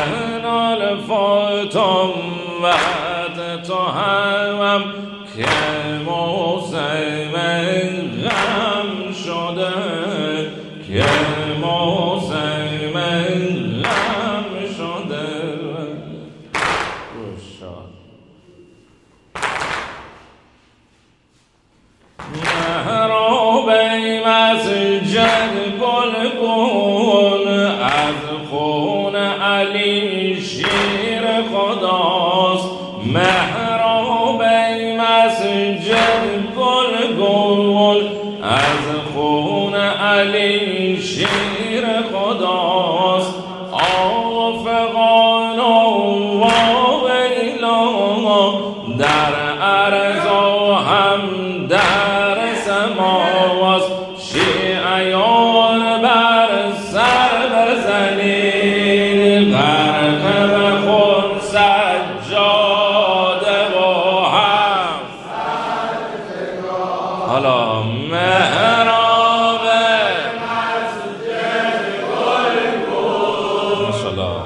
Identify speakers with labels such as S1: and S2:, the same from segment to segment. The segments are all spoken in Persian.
S1: من الفاتم وقت تو هم که موسم غم شده که موسم غم شده محراب مسجد گلگون از خون علی شیر خداست محراب مسجد گلگون از خون علی شیر خداست آفغان و ویلا در ارض و هم در سماواست شیعیان بر سر بزنید غرق به خون سجاده و هم حالا محراب مسجد گلگون ماشاءالله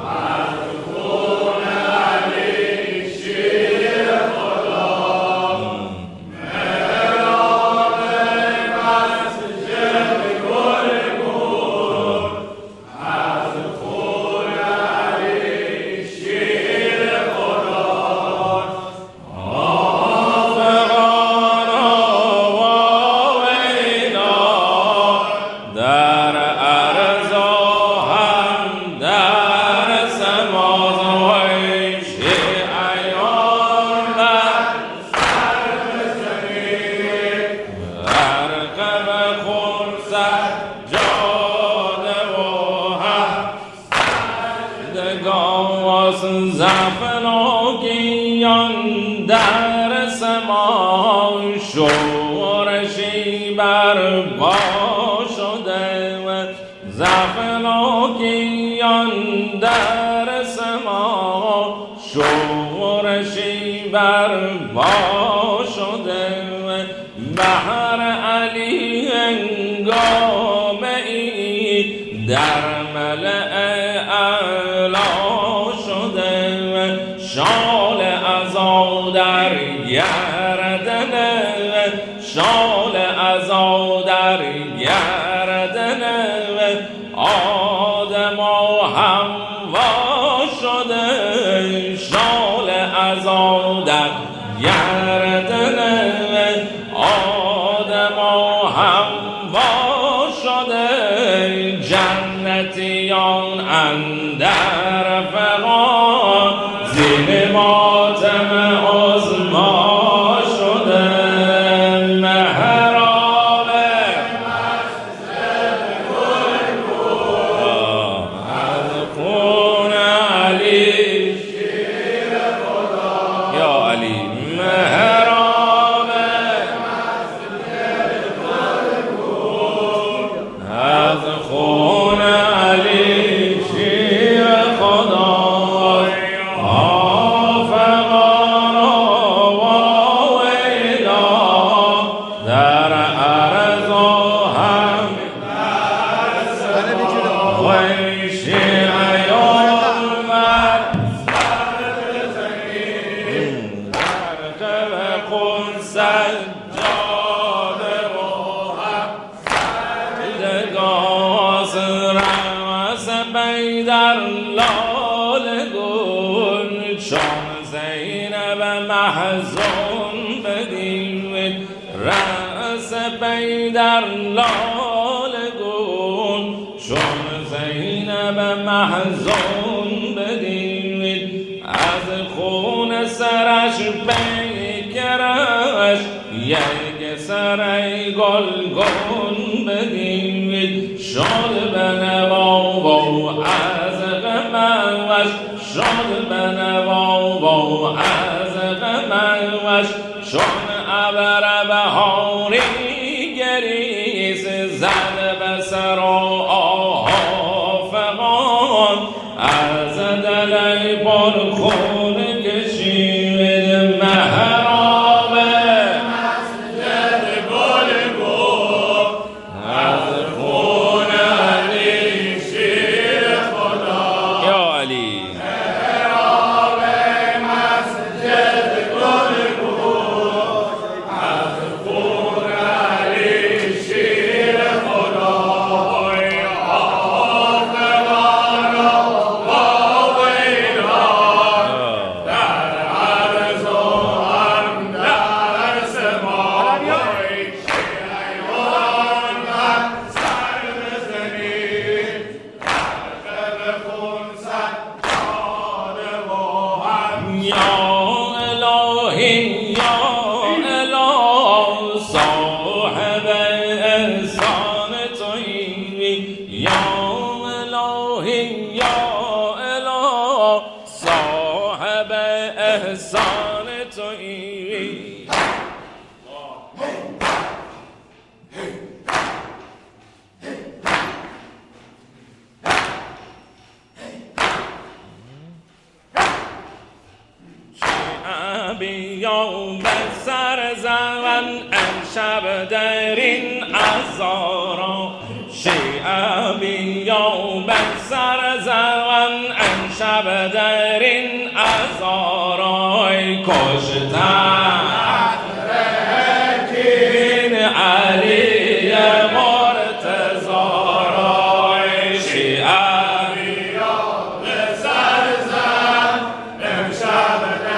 S1: زفناکیان در سما شورشی بر پا شده و زفناکیان در سما شورشی بر پا شده و بحر علی هنگامه ای در ملأ شال عزا در گردن شال عزا در گردن آدم و حوا شده شال عزا در گردن آدم و حوا شده جنتیان اندر فغان زین ماتم عظما شده محراب مسجد گلگون از خون علی شیر خدا یا علی محراب مسجد گلگون از خون علی شیر خدا در لال گون چون زینب محزون بدید رأس پی در لال گون چون زینب محزون بدید از خون سرش پیکرش یک سر گلگون بدید شد بنوا و از غمش شد بنوا و از غمش چون ابر بهاری گریز زد به سر و آفغان از دل پر خون کشید محراب مسجد گلگون از خون علی شیر خدا یا علی صاحب احسان تویی. بیام به سر زمن امشب در این عزارا، شیعه بیام به سر زمن امشب در این عزارا، کشتن این علی مرتضی را، شیعه بیام به سر زمن امشب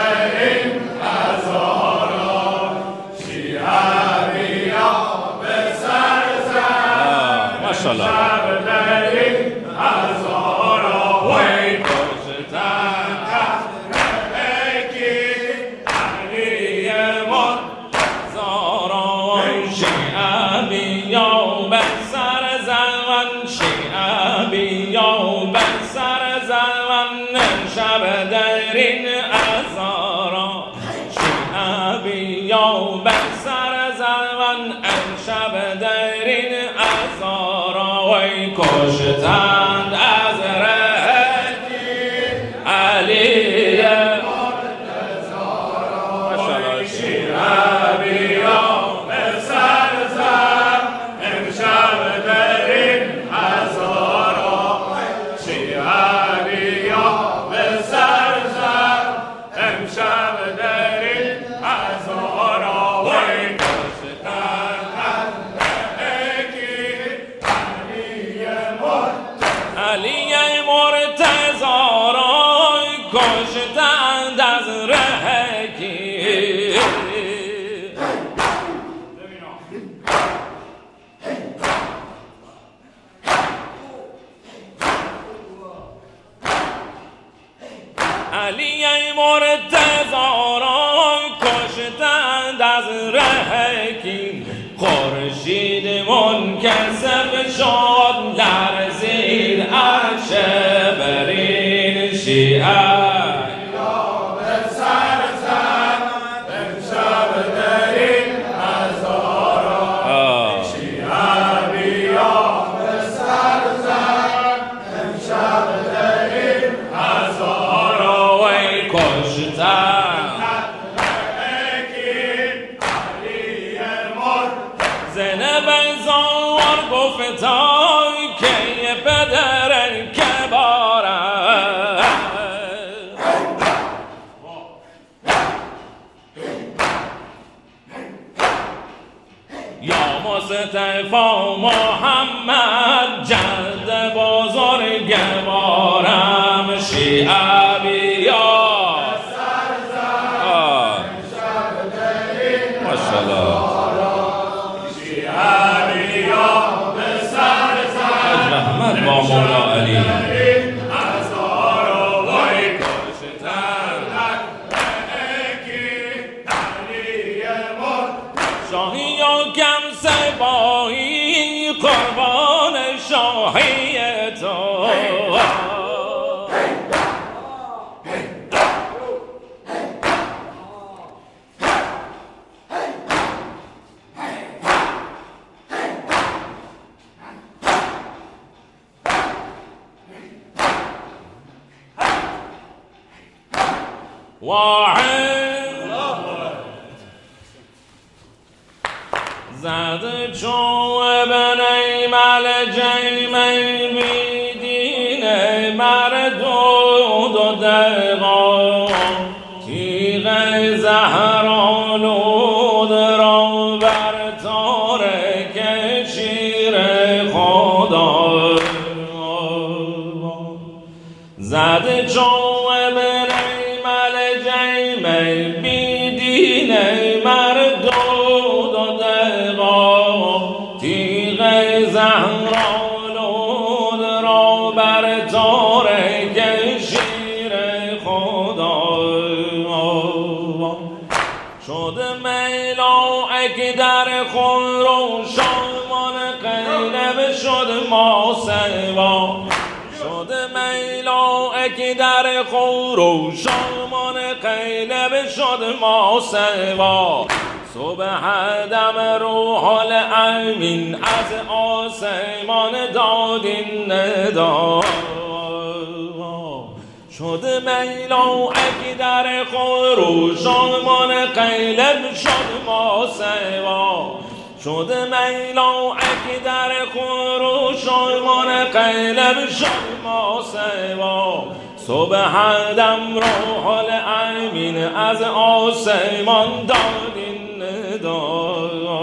S1: شب در این هزارا، وی کشتن اکی علی مرتضی، شیعه بیا به سر زمن، شیعه بیا به سر زمن شب در این هزارا، شیعه بیا به سر زمن شب در این هزارا، وی کشتند از رهتی علی مرتضی، شیعه بیا به سر زن امشب در این هزارا، شیعه بیا به سر زن امشب در این هزارا، وی علی مرتضی را کشتند از رهکی، علی مرتضی را کشتند از رهکی، خورشید منکسف شد لرزید عرش برین، شیعه بیا به سر زن امشب در این هزارا، شیعه بیا به سر زن امشب در این هزارا، وی کشتن زنب زار گفتای که پدر کباره، یا مصطفی محمد جد بزرگوارم، شیعه بیا ماشاءالله محمد با مولا علی شاهی یا کم سبایی قربان شاهی تو، واحد زد چون ابن ایمل جیمه بیدین مردود و دقا، تیغ زهرالود را بر تارک شیر خدا، زد چون ابن بیدین مردود و دقا، تیغ زهرالود را بر تارک شیر خدا، شد ملائک در خون روشان قیلب شد ما سوا، شد ملائک یکی در خروشان قیلب شد ما سوا صبح دم روح الامین از آسمان داد این ندا شد میلاک در خروشان قیلب شد ما سوا شد میلاک در خروشان قیلب شد ما سوا صبح دم روح الامین از آسمان داد این ندا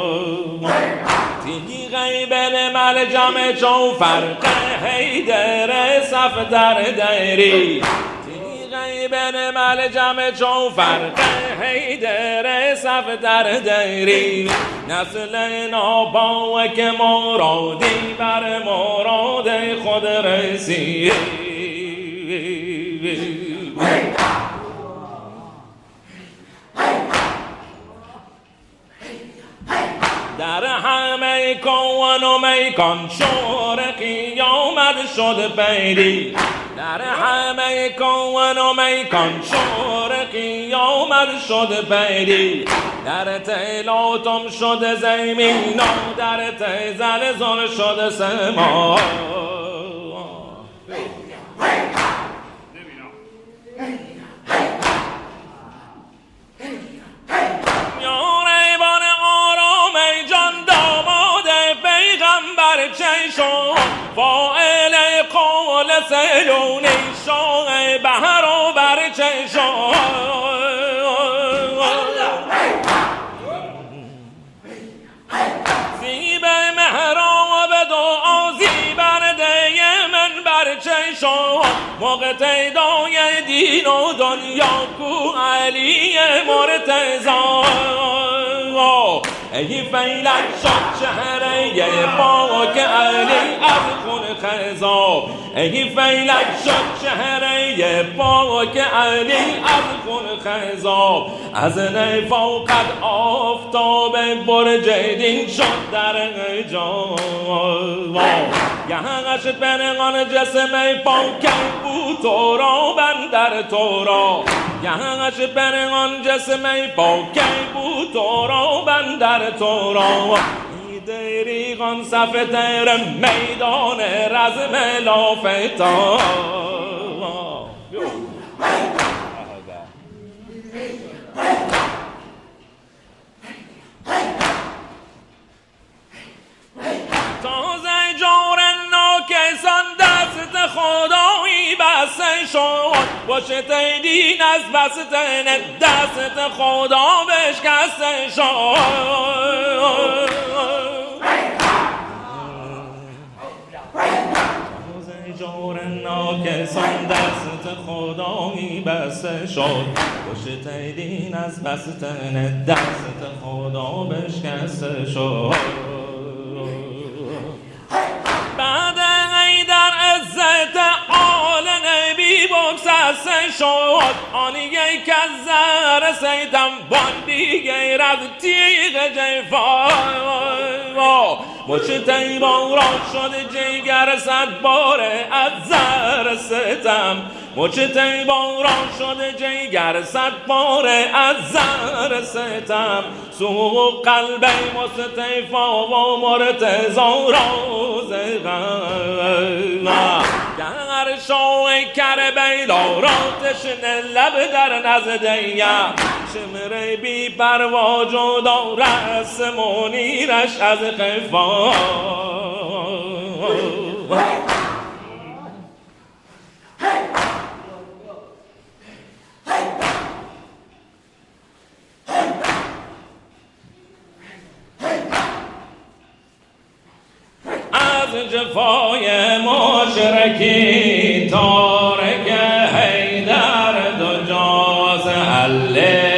S1: تیغ بن ملجم جوفر حیدر صف در دیری تیغ بن ملجم جوفر حیدر صف در دیری نسل ناباوک مرادی بر مراد خود رسی در همه کون و میکان شور قیامت شد پیری در همه کون و میکان شور قیامت شد پیری در تیلاتم شد زمین و در تزلزل شد سما فائل قول سیلونی شاه بهر و برچه شاه زیب مهراب دعا زیبرده من برچه شاه مقتدای دین و دنیا کو علی مرتضی ای فیلک شد چهره پاک علی از خون خضاب ای فیلک شد چهره پاک علی از خون خضاب از نفاقت آفتاب برج دین شد در جا یهش پنهان جسم پاک بود تو را بندر تو را یهش پنهان جسم پاک بود تو را بندر تو را دریغان صف تر میدان رزم لافتا تازه جور ناکسان دست خدایی بسته شد باشت دین از بستن دست خدا بشکسته شد جور ناکسان دست خدایی بسته شد پشت دین از بستن دست خدا بشکسته شد بعد در عزت آل نبی بگسسته شد آنی یک از زهر سیدم باندی غیر از تیغ جفا مشتی بارا شد جگر صد باره از زهر ستم مشتی بارا شد جگر صد باره از زهر ستم سو قلب مصطفی و مرتضی راز غم گر شاه کربلا را تشنه لب در نزدیم شمر بی پروا جدا رأس منیرش از قفا از جفای مشرکی تارک حیدر دو جاز حله